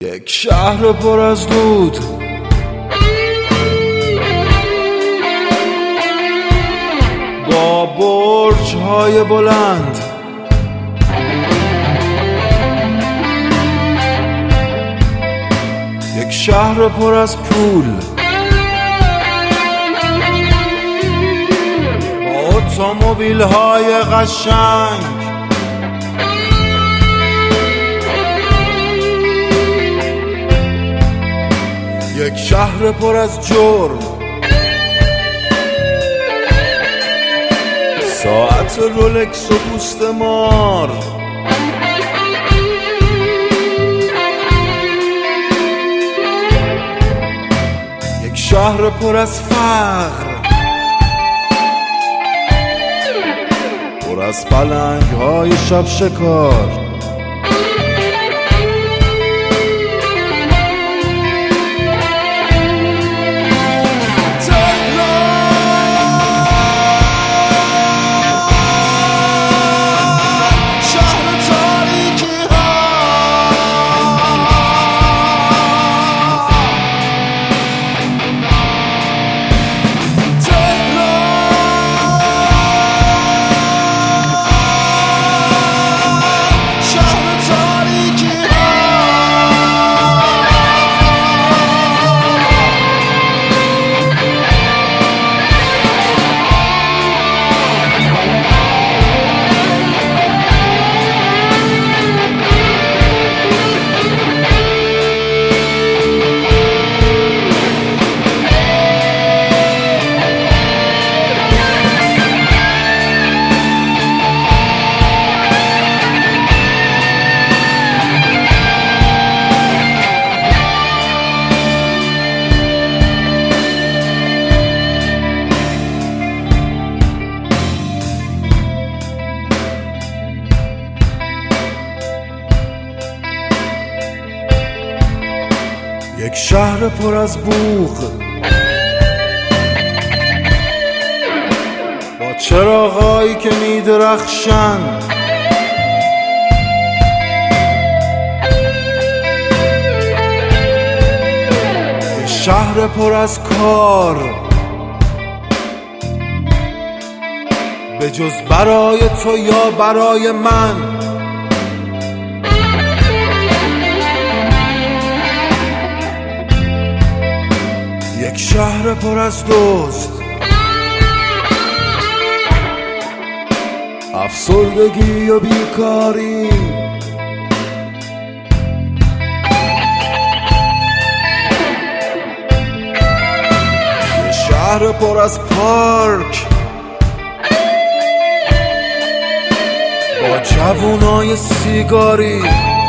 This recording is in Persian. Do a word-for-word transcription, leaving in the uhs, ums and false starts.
یک شهر پر از دود، با برج های بلند، یک شهر پر از پول، با اتومبیل های قشنگ، یک شهر پر از جرم، ساعت رولکس و پوست مار، یک شهر پر از فقر، پر از پلنگ های شب شکار، یک شهر پر از بوق، با چراغایی که می درخشن، یک شهر پر از کار، به جز برای تو یا برای من، یک شهر پر از دزد، افسردگی و بیکاری، یک شهر پر از پارک، با جوونای سیگاری،